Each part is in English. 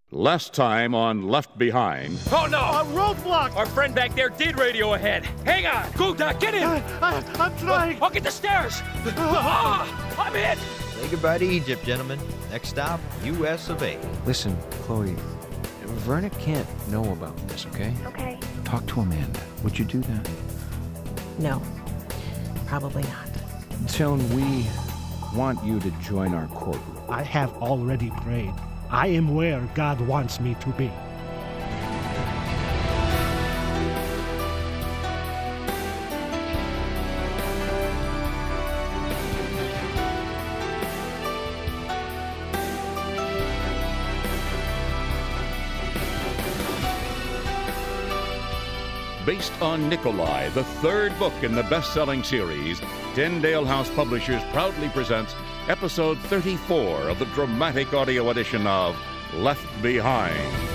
Last time on Left Behind. Oh, no! A roadblock! Our friend back there did radio ahead. Hang on! Go, Doc, get in! I'm trying! I'll get the stairs! I'm in! Say goodbye to Egypt, gentlemen. Next stop, U.S. of A. Listen, Chloe, Verna can't know about this, okay? Okay. Talk to Amanda. Would you do that? No, probably not. Tell him we want you to join our courtroom. I have already prayed. I am where God wants me to be. Based on Nikolai, the third book in the best-selling series, Tyndale House Publishers proudly presents episode 34 of the dramatic audio edition of Left Behind.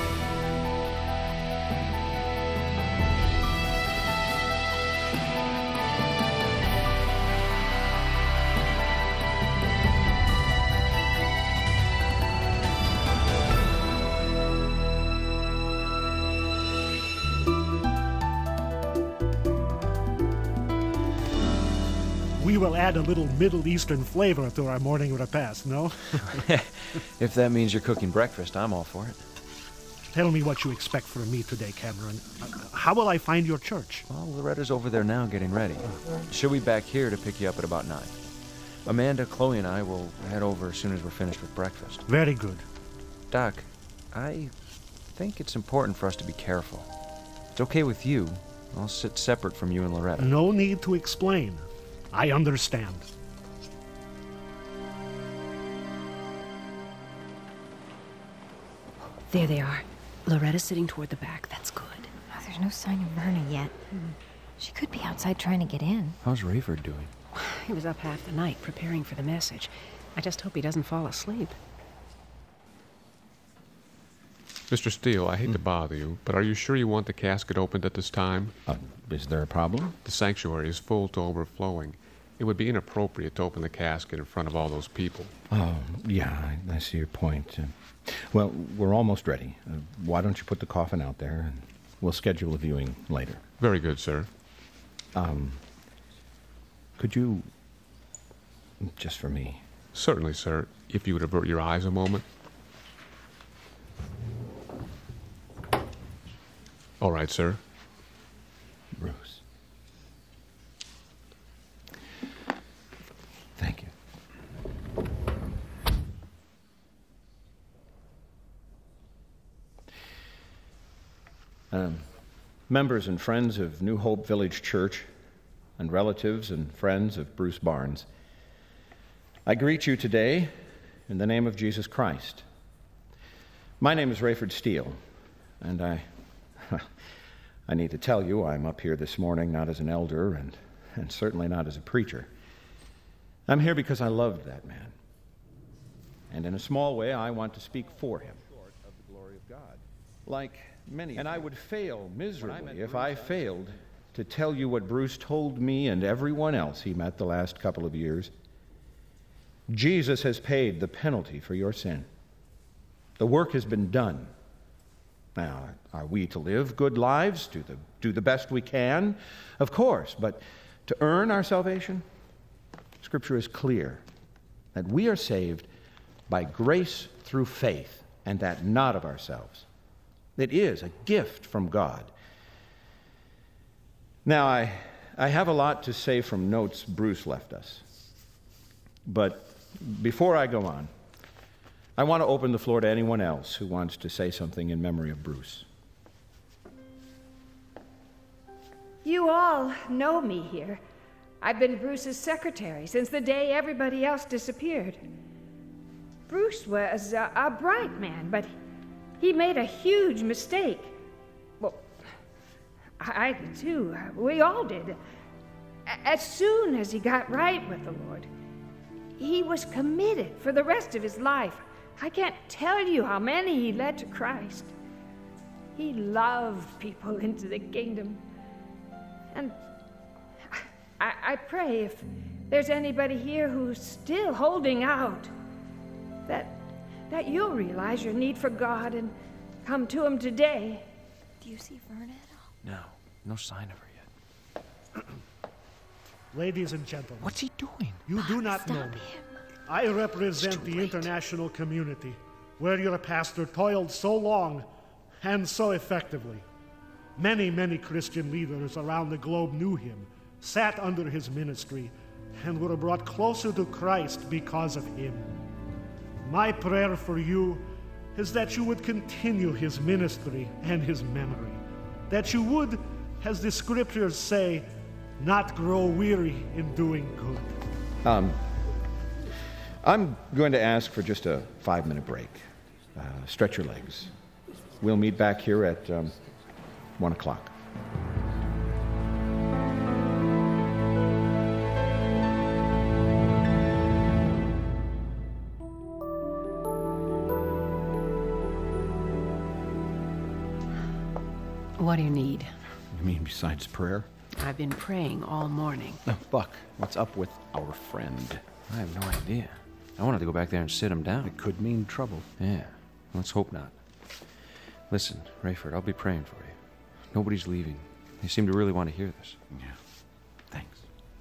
We will add a little Middle Eastern flavor to our morning repast, no? If that means you're cooking breakfast, I'm all for it. Tell me what you expect from me today, Cameron. How will I find your church? Well, Loretta's over there now getting ready. She'll be back here to pick you up at about 9. Amanda, Chloe, and I will head over as soon as we're finished with breakfast. Very good. Doc, I think it's important for us to be careful. If it's okay with you, I'll sit separate from you and Loretta. No need to explain. I understand. There they are. Loretta's sitting toward the back. That's good. Oh, there's no sign of Verna yet. She could be outside trying to get in. How's Rayford doing? He was up half the night preparing for the message. I just hope he doesn't fall asleep. Mr. Steele, I hate to bother you, but are you sure you want the casket opened at this time? Is there a problem? The sanctuary is full to overflowing. It would be inappropriate to open the casket in front of all those people. Oh, yeah, I see your point. Well, we're almost ready. Why don't you put the coffin out there, and we'll schedule a viewing later. Very good, sir. Could you, just for me? Certainly, sir, if you would avert your eyes a moment. All right, sir. Bruce. Thank you. Members and friends of New Hope Village Church, and relatives and friends of Bruce Barnes, I greet you today in the name of Jesus Christ. My name is Rayford Steele, and I need to tell you I'm up here this morning not as an elder and certainly not as a preacher. I'm here because I loved that man. And in a small way, I want to speak for him. Of the glory of God. Like many. And I would fail miserably if I failed to tell you what Bruce told me and everyone else he met the last couple of years. Jesus has paid the penalty for your sin. The work has been done. Now, are we to live good lives, do the best we can? Of course, but to earn our salvation? Scripture is clear that we are saved by grace through faith, and that not of ourselves. It is a gift from God. Now, I have a lot to say from notes Bruce left us. But before I go on, I want to open the floor to anyone else who wants to say something in memory of Bruce. You all know me here. I've been Bruce's secretary since the day everybody else disappeared. Bruce was a bright man, but he made a huge mistake. Well, I did too. We all did. As soon as he got right with the Lord, he was committed for the rest of his life. I can't tell you how many he led to Christ. He loved people into the kingdom. And I pray if there's anybody here who's still holding out, that you'll realize your need for God and come to Him today. Do you see Verna at all? No, no sign of her yet. Ladies and gentlemen. What's he doing? You do not know me. I represent the international community, where your pastor toiled so long and so effectively. Many, many Christian leaders around the globe knew him, sat under his ministry, and were brought closer to Christ because of him. My prayer for you is that you would continue his ministry and his memory, that you would, as the scriptures say, not grow weary in doing good. I'm going to ask for just a 5-minute break. Stretch your legs. We'll meet back here at 1 o'clock. What do you need? You mean besides prayer? I've been praying all morning. Buck, what's up with our friend? I have no idea. I wanted to go back there and sit him down. It could mean trouble. Yeah, let's hope not. Listen, Rayford, I'll be praying for you. Nobody's leaving. They seem to really want to hear this. Yeah, thanks.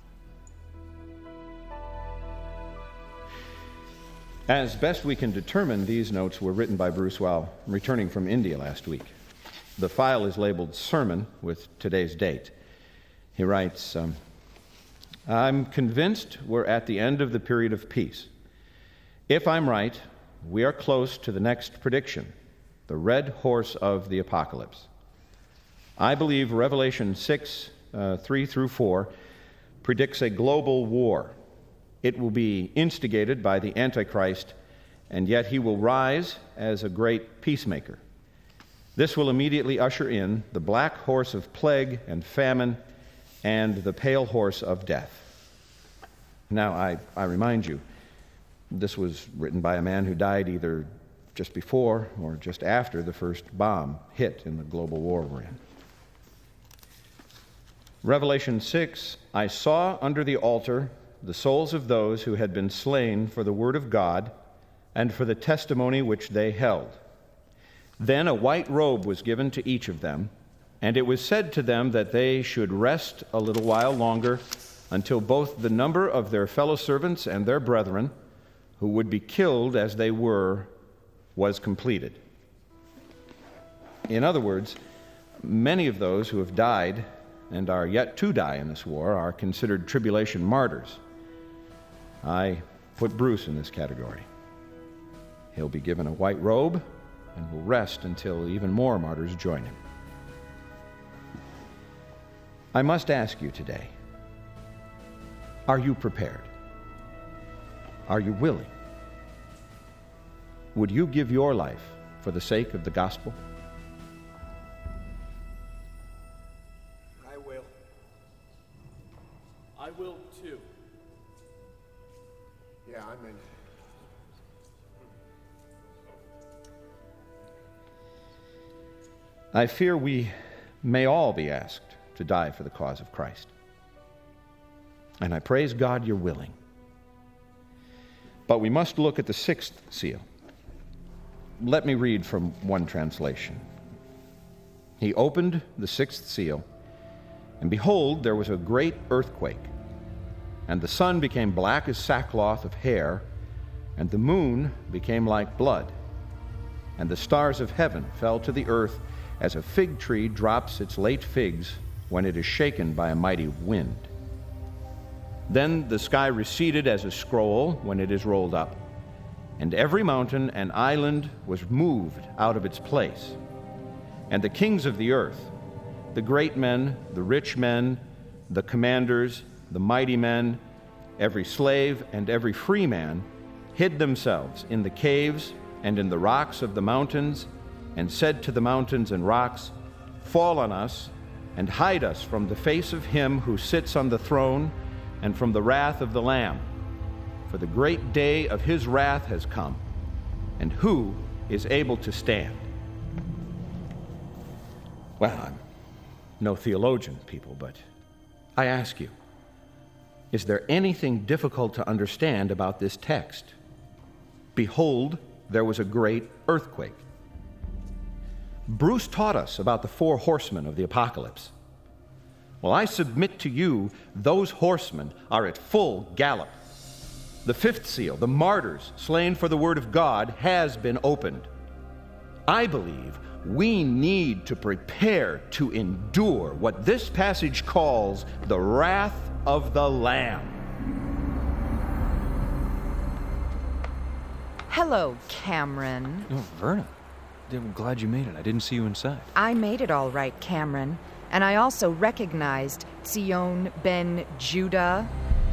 As best we can determine, these notes were written by Bruce while returning from India last week. The file is labeled Sermon with today's date. He writes, I'm convinced we're at the end of the period of peace. If I'm right, we are close to the next prediction, the red horse of the apocalypse. I believe Revelation 6, 3 through 4 predicts a global war. It will be instigated by the Antichrist, and yet he will rise as a great peacemaker. This will immediately usher in the black horse of plague and famine and the pale horse of death. Now, I remind you, this was written by a man who died either just before or just after the first bomb hit in the global war we're in. Revelation 6, I saw under the altar the souls of those who had been slain for the word of God and for the testimony which they held. Then a white robe was given to each of them, and it was said to them that they should rest a little while longer until both the number of their fellow servants and their brethren, who would be killed as they were, was completed. In other words, many of those who have died and are yet to die in this war are considered tribulation martyrs. I put Bruce in this category. He'll be given a white robe and will rest until even more martyrs join him. I must ask you today, are you prepared? Are you willing? Would you give your life for the sake of the gospel? I will. I will too. Yeah, I'm in. I fear we may all be asked to die for the cause of Christ. And I praise God you're willing. But we must look at the sixth seal. Let me read from one translation. He opened the sixth seal, and behold, there was a great earthquake, and the sun became black as sackcloth of hair, and the moon became like blood, and the stars of heaven fell to the earth as a fig tree drops its late figs when it is shaken by a mighty wind. Then the sky receded as a scroll when it is rolled up, and every mountain and island was moved out of its place. And the kings of the earth, the great men, the rich men, the commanders, the mighty men, every slave and every free man, hid themselves in the caves and in the rocks of the mountains, and said to the mountains and rocks, Fall on us, and hide us from the face of him who sits on the throne, and from the wrath of the Lamb. For the great day of his wrath has come, and who is able to stand? Well, I'm no theologian, people, but I ask you, is there anything difficult to understand about this text? Behold there was a great earthquake. Bruce taught us about the 4 horsemen of the apocalypse. Well, I submit to you, those horsemen are at full gallop. The 5th seal, the martyrs slain for the word of God, has been opened. I believe we need to prepare to endure what this passage calls the wrath of the Lamb. Hello, Cameron. Oh, Verna. I'm glad you made it. I didn't see you inside. I made it all right, Cameron. And I also recognized Zion ben Judah.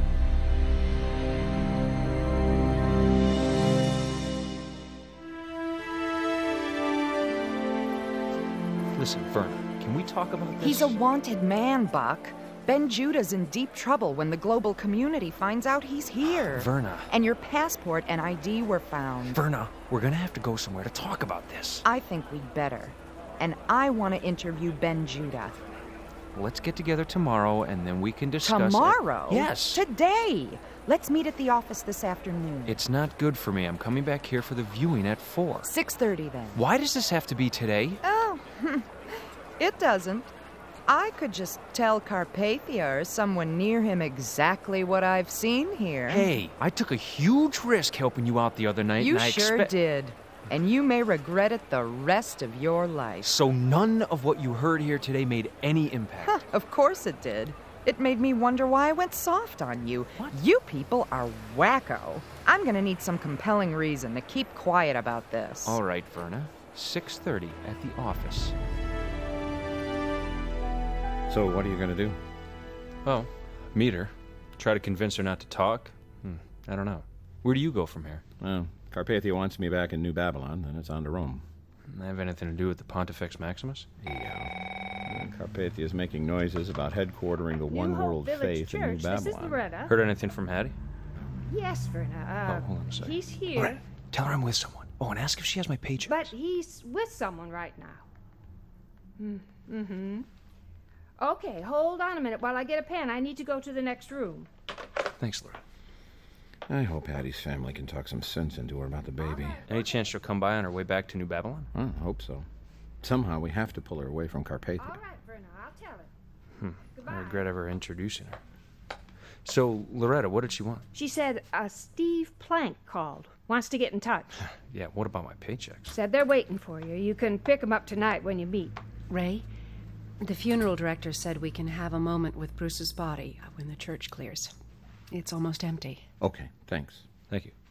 Listen, Verna, can we talk about this? He's a wanted man, Buck. Ben Judah's in deep trouble when the global community finds out he's here. Verna. And your passport and ID were found. Verna, we're gonna have to go somewhere to talk about this. I think we'd better. And I want to interview Ben Judah. Let's get together tomorrow, and then we can discuss Tomorrow? Yes. Today. Let's meet at the office this afternoon. It's not good for me. I'm coming back here for the viewing at 4. 6:30 then. Why does this have to be today? Oh, it doesn't. I could just tell Carpathia or someone near him exactly what I've seen here. Hey, I took a huge risk helping you out the other night. You and I sure did. And you may regret it the rest of your life. So none of what you heard here today made any impact? Huh, of course it did. It made me wonder why I went soft on you. What? You people are wacko. I'm gonna need some compelling reason to keep quiet about this. All right, Verna. 6:30 at the office. So what are you going to do? Oh, meet her. Try to convince her not to talk. I don't know. Where do you go from here? Well, Carpathia wants me back in New Babylon, then it's on to Rome. Have anything to do with the Pontifex Maximus? Yeah. Carpathia is making noises about headquartering the One World Faith in New Babylon. This is Loretta. Heard anything from Hattie? Yes, Verna. Hold on a second. He's here. Right. Tell her I'm with someone. Oh, and ask if she has my paycheck. But he's with someone right now. Mm-hmm. Okay, hold on a minute while I get a pen. I need to go to the next room. Thanks, Loretta. I hope Hattie's family can talk some sense into her about the baby. Any chance she'll come by on her way back to New Babylon? I hope so. Somehow we have to pull her away from Carpathia. All right, Verna, I'll tell her. Goodbye. I regret ever introducing her. So, Loretta, what did she want? She said Steve Plank called. Wants to get in touch. Yeah, what about my paychecks? Said they're waiting for you. You can pick them up tonight when you meet. Ray, the funeral director said we can have a moment with Bruce's body when the church clears. It's almost empty. Okay, thanks. Thank you.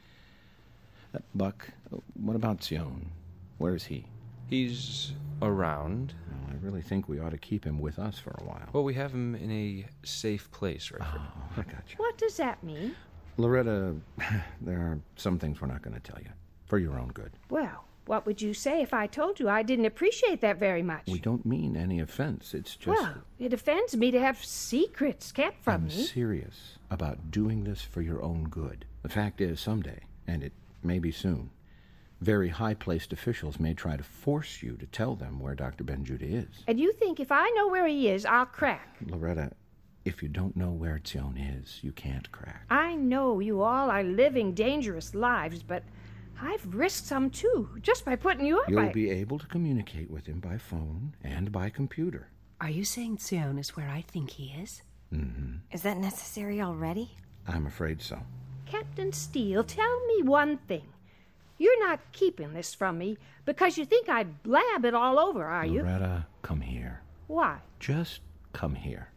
Buck, what about Zion? Where is he? He's around. Well, I really think we ought to keep him with us for a while. Well, we have him in a safe place, right? Oh, I got you. What does that mean? Loretta, there are some things we're not going to tell you, for your own good. Well, what would you say if I told you I didn't appreciate that very much? We don't mean any offense. It's just... Well, it offends me to have secrets kept from me. I'm serious about doing this for your own good. The fact is, someday, and it may be soon, very high-placed officials may try to force you to tell them where Dr. Ben Judah is. And you think if I know where he is, I'll crack? Loretta, if you don't know where Zion is, you can't crack. I know you all are living dangerous lives, but I've risked some too, just by putting you up. You'll be able to communicate with him by phone and by computer. Are you saying Zion is where I think he is? Mm-hmm. Is that necessary already? I'm afraid so. Captain Steele, tell me one thing. You're not keeping this from me because you think I'd blab it all over, are you? Loretta, come here. Why? Just come here.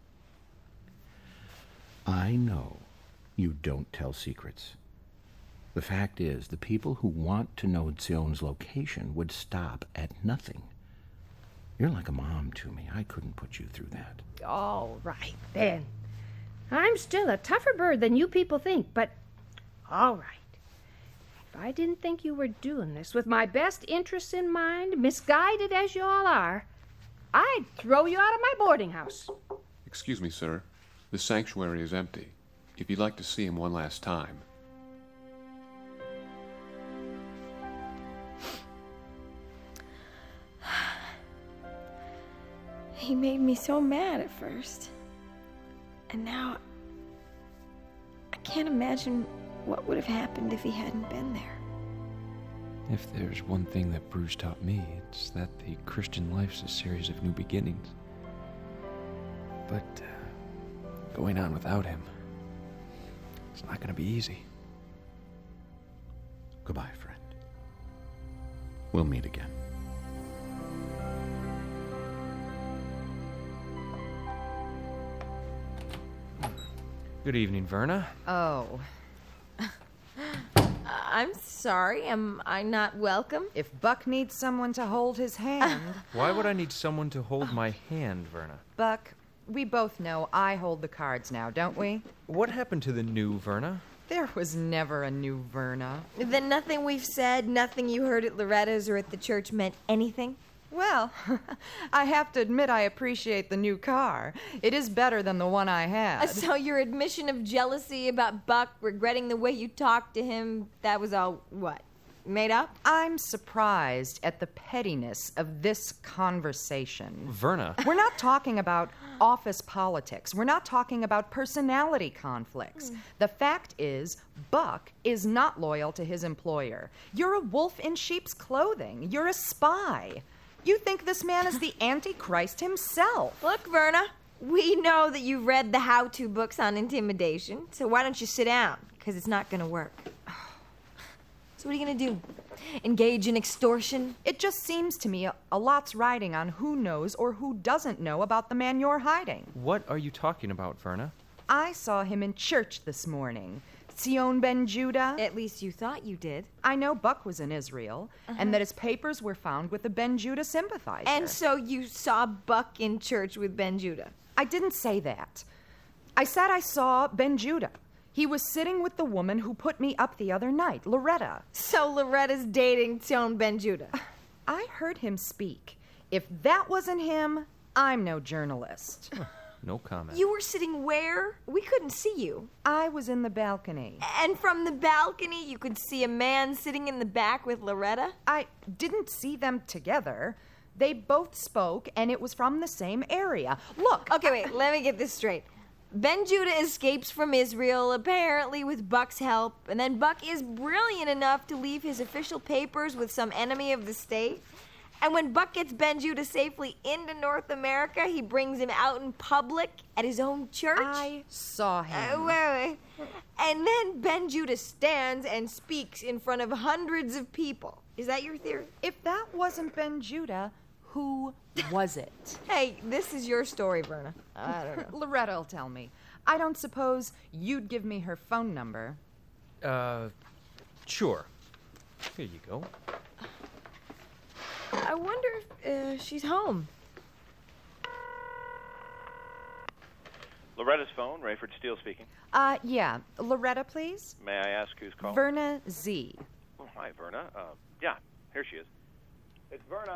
I know you don't tell secrets. The fact is, the people who want to know Zion's location would stop at nothing. You're like a mom to me. I couldn't put you through that. All right, then. I'm still a tougher bird than you people think, but all right. If I didn't think you were doing this with my best interests in mind, misguided as you all are, I'd throw you out of my boarding house. Excuse me, sir. The sanctuary is empty. If you'd like to see him one last time. He made me so mad at first. And now I can't imagine what would have happened if he hadn't been there. If there's one thing that Bruce taught me, it's that the Christian life's a series of new beginnings. But going on without him, it's not going to be easy. Goodbye, friend. We'll meet again. Good evening, Verna. Oh. I'm sorry, am I not welcome? If Buck needs someone to hold his hand... Why would I need someone to hold my hand, Verna? Buck, we both know I hold the cards now, don't we? What happened to the new Verna? There was never a new Verna. Then nothing we've said, nothing you heard at Loretta's or at the church meant anything? Well, I have to admit I appreciate the new car. It is better than the one I had. So your admission of jealousy about Buck, regretting the way you talked to him, that was all, what, made up? I'm surprised at the pettiness of this conversation. Verna. We're not talking about office politics. We're not talking about personality conflicts. The fact is, Buck is not loyal to his employer. You're a wolf in sheep's clothing. You're a spy. You think this man is the Antichrist himself. Look, Verna, we know that you've read the how-to books on intimidation, so why don't you sit down? Because it's not going to work. So what are you going to do? Engage in extortion? It just seems to me a lot's riding on who knows or who doesn't know about the man you're hiding. What are you talking about, Verna? I saw him in church this morning. Sion Ben Judah. At least you thought you did. I know Buck was in Israel, and that his papers were found with a Ben Judah sympathizer. And so you saw Buck in church with Ben Judah? I didn't say that. I said I saw Ben Judah. He was sitting with the woman who put me up the other night, Loretta. So Loretta's dating Sion Ben Judah? I heard him speak. If that wasn't him, I'm no journalist. No comment. You were sitting where? We couldn't see you. I was in the balcony. And from the balcony, you could see a man sitting in the back with Loretta? I didn't see them together. They both spoke, and it was from the same area. Look. Okay, wait, let me get this straight. Ben Judah escapes from Israel, apparently with Buck's help, and then Buck is brilliant enough to leave his official papers with some enemy of the state. And when Buck gets Ben Judah safely into North America, he brings him out in public at his own church? I saw him. Wait. And then Ben Judah stands and speaks in front of hundreds of people. Is that your theory? If that wasn't Ben Judah, who was it? Hey, this is your story, Verna. I don't know. Loretta'll tell me. I don't suppose you'd give me her phone number. Sure. Here you go. I wonder if she's home. Loretta's phone, Rayford Steele speaking. Yeah. Loretta, please? May I ask who's calling? Verna Z. Oh, hi, Verna. Yeah, here she is. It's Verna.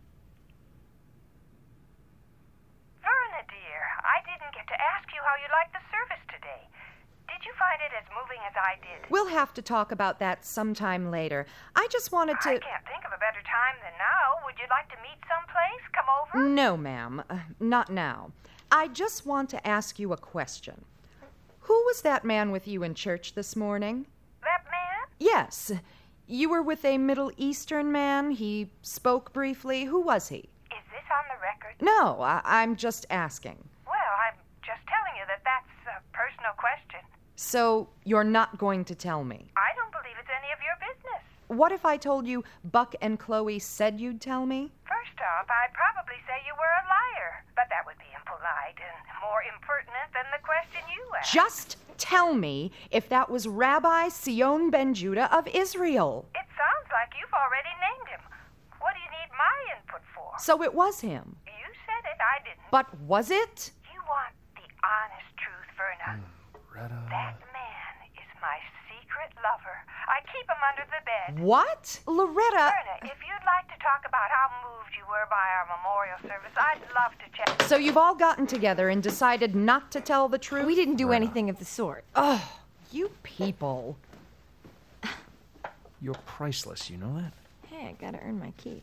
Verna, dear, I didn't get to ask you how you liked the service today. Did you find it as moving as I did? We'll have to talk about that sometime later. I just wanted to... I can't think of a better time than now. Would you like to meet someplace? Come over? No, ma'am. Not now. I just want to ask you a question. Who was that man with you in church this morning? That man? Yes. You were with a Middle Eastern man. He spoke briefly. Who was he? Is this on the record? No, I'm just asking. Well, I'm just telling you that that's a personal question. So you're not going to tell me? I don't believe it's any of your business. What if I told you Buck and Chloe said you'd tell me? First off, I'd probably say you were a liar, but that would be impolite and more impertinent than the question you asked. Just tell me if that was Rabbi Sion Ben Judah of Israel. It sounds like you've already named him. What do you need my input for? So it was him. You said it, I didn't. But was it? You want the honest truth, Verna. That man is my secret lover. I keep him under the bed. What? Loretta... Verna, if you'd like to talk about how moved you were by our memorial service, I'd love to chat. So you've all gotten together and decided not to tell the truth? We didn't do anything of the sort. Oh, you people. You're priceless, you know that? Hey, I gotta earn my keep.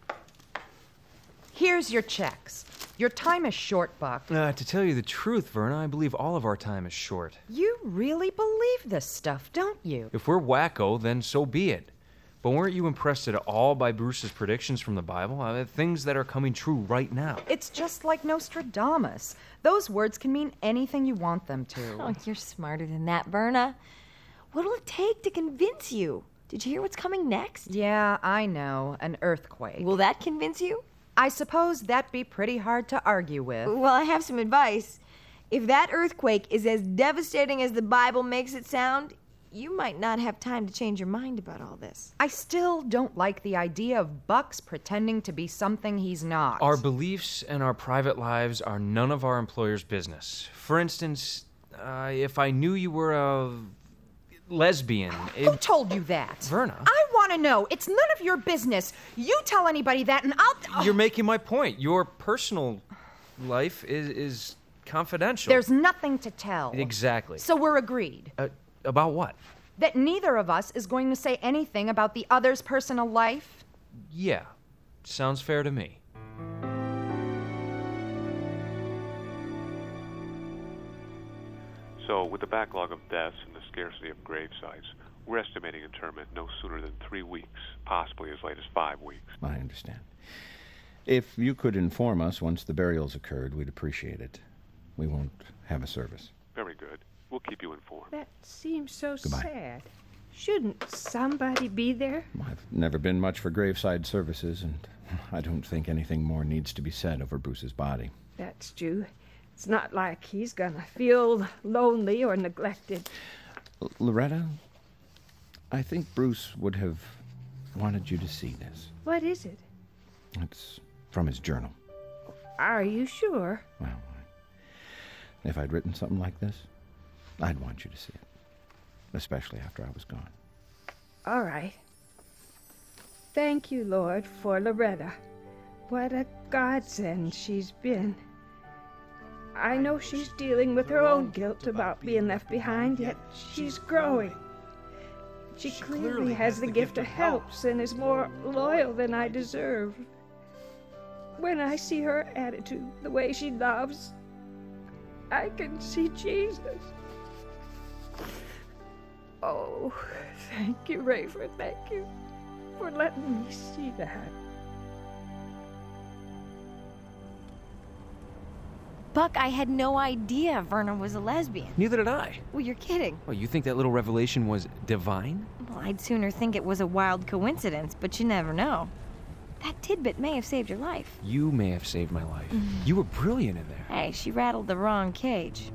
Here's your checks. Your time is short, Buck. To tell you the truth, Verna, I believe all of our time is short. You really believe this stuff, don't you? If we're wacko, then so be it. But weren't you impressed at all by Bruce's predictions from the Bible? Things that are coming true right now. It's just like Nostradamus. Those words can mean anything you want them to. Oh, you're smarter than that, Verna. What'll it take to convince you? Did you hear what's coming next? Yeah, I know. An earthquake. Will that convince you? I suppose that'd be pretty hard to argue with. Well, I have some advice. If that earthquake is as devastating as the Bible makes it sound, you might not have time to change your mind about all this. I still don't like the idea of Bucks pretending to be something he's not. Our beliefs and our private lives are none of our employer's business. For instance, if I knew you were a lesbian... Who told you that? Verna. I want to know. It's none of your business. You tell anybody that and I'll... You're making my point. Your personal life is confidential. There's nothing to tell. Exactly. So we're agreed. About what? That neither of us is going to say anything about the other's personal life? Yeah. Sounds fair to me. So, with the backlog of deaths and the scarcity of grave sites, we're estimating interment no sooner than 3 weeks, possibly as late as 5 weeks. I understand. If you could inform us once the burial's occurred, we'd appreciate it. We won't have a service. Very good. We'll keep you informed. That seems so Goodbye. sad. Shouldn't somebody be there? I've never been much for graveside services, and I don't think anything more needs to be said over Bruce's body. That's true. It's not like he's gonna feel lonely or neglected. Loretta, I think Bruce would have wanted you to see this. What is it? It's from his journal. Are you sure? Well, if I'd written something like this, I'd want you to see it. Especially after I was gone. All right. Thank you, Lord, for Loretta. What a godsend she's been. I know she's dealing with her own guilt about being left behind, yet she's growing. She clearly has the gift of helps and is more loyal than I deserve. When I see her attitude, the way she loves, I can see Jesus. Oh, thank you, Rayford. Thank you for letting me see that. Buck, I had no idea Verna was a lesbian. Neither did I. Well, you're kidding. Well, you think that little revelation was divine? Well, I'd sooner think it was a wild coincidence, but you never know. That tidbit may have saved your life. You may have saved my life. You were brilliant in there. Hey, she rattled the wrong cage.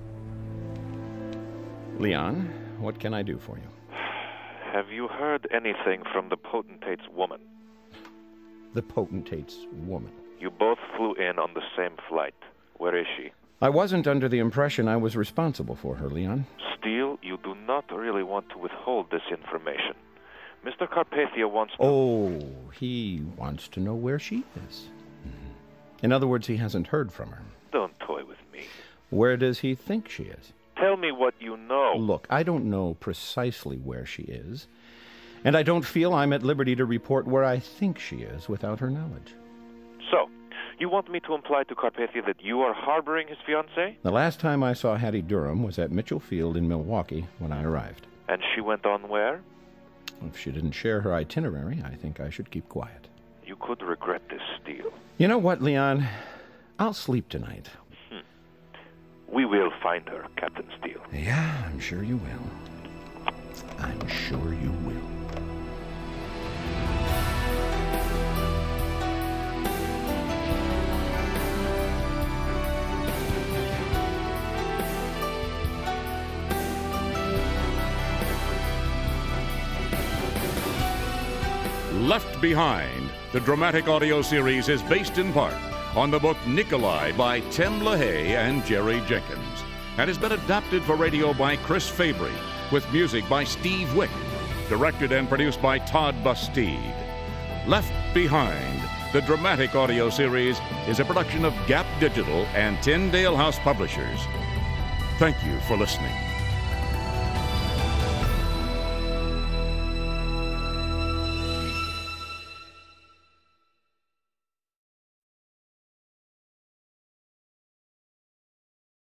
Leon, what can I do for you? Have you heard anything from the potentate's woman? The potentate's woman? You both flew in on the same flight. Where is she? I wasn't under the impression I was responsible for her, Leon. Steele, you do not really want to withhold this information. Mr. Carpathia wants to... Oh, he wants to know where she is. In other words, he hasn't heard from her. Don't toy with me. Where does he think she is? Tell me what you know. Look, I don't know precisely where she is, and I don't feel I'm at liberty to report where I think she is without her knowledge. So, you want me to imply to Carpathia that you are harboring his fiancée? The last time I saw Hattie Durham was at Mitchell Field in Milwaukee when I arrived. And she went on where? If she didn't share her itinerary, I think I should keep quiet. You could regret this, Steele. You know what, Leon? I'll sleep tonight. We will find her, Captain Steele. Yeah, I'm sure you will. I'm sure you will. Left Behind, the dramatic audio series, is based in part on the book Nikolai by Tim LaHaye and Jerry Jenkins, and has been adapted for radio by Chris Fabry, with music by Steve Wick, directed and produced by Todd Bastide. Left Behind, the dramatic audio series, is a production of Gap Digital and Tyndale House Publishers. Thank you for listening.